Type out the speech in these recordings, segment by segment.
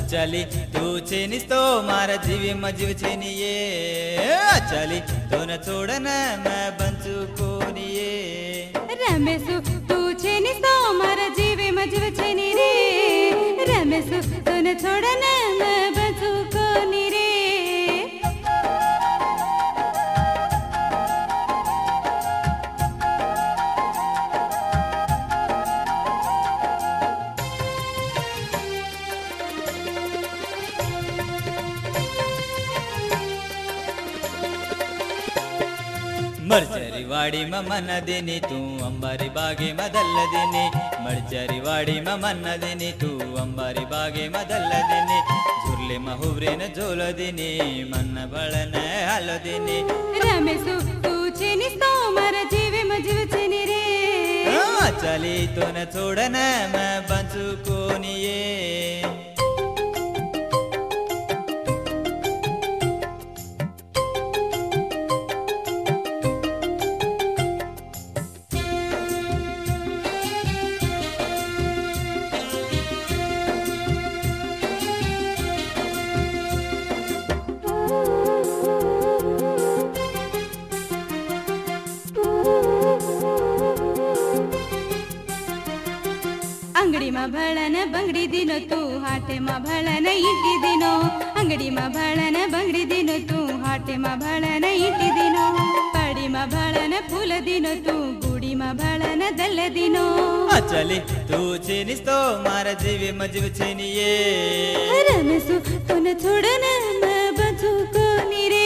अचाली तू छेनीस तो मारा जीवी मजीव छेनिये अचाली तू न छोड़न मैं बंचू कोनिये रमेशु तू छेनीस तो मारा जीवी मजीव छेनी रे रमेशु तू न छोड़न मैं बंचू कोनी रे मर्चरी वाड़ी में मन देनी तू अंबारी बागे मदल देनी मर्चरी वाड़ी में मन देनी तू अंबारी बागे मदल देनी झुरले महुरे न झोल देनी मन बड़न हाल देनी रमेशु तू छेनीस तो मारा जीवी मजीव छेनी रे चली तो न छोड़न मैं बंचू कोनिये अंगड़ी में भड़न बंगड़ी दिनो तू हाटे में भड़न ईटी दिनो अंगड़ी में भड़न बंगड़ी दिनो तू हाटे में भड़न ईटी दिनो पड़ी में भड़न फूल दिनो तू गुड़ी में भड़न दल दिनो अचली तू छेनीस तो मारा जीवी मजीव छेनिये रमेशु तू न छोड़न मैं बंचू कोनी रे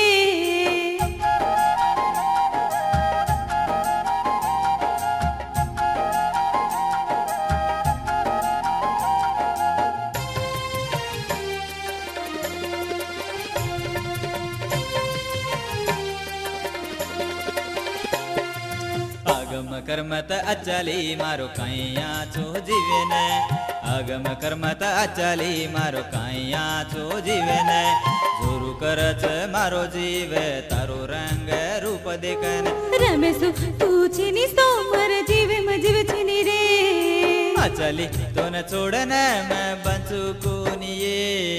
आगम कर्मत अचली मारो कैया छो जीवे ने आगम कर्मत अचली मारो कैया छो जीवे ने जोरू करच मारो जीवे तारो रंग रूप देखन रमेशु तू छेनीस तो मारा जीवी मजीव छेनी रे अचली तो न छोड़न मैं बंचू कोनिये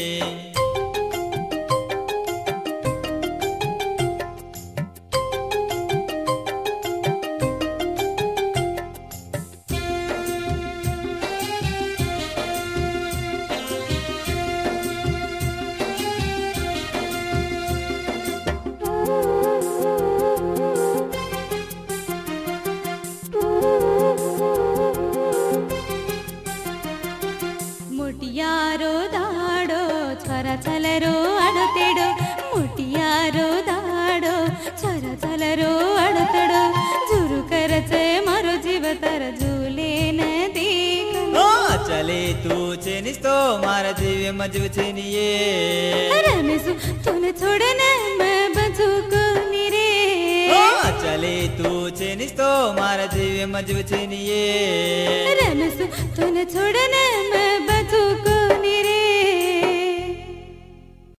मुटियारो दाड़ो छोरा चलरो अड़तेड़ो मुटियारो दाड़ो छोरा चलरो अड़तेड़ो जुरु करचे मारो जीव तर झूले न देखो चले तू छेनीस तो मारा जीवी मजीव छेनिये रमेशु तू न छोड़न मैं बंचू कोनी रे चले तू छेनीस तो मारा जीवी मजीव छेनिये रमेशु तू न छोड़न मैं बंचू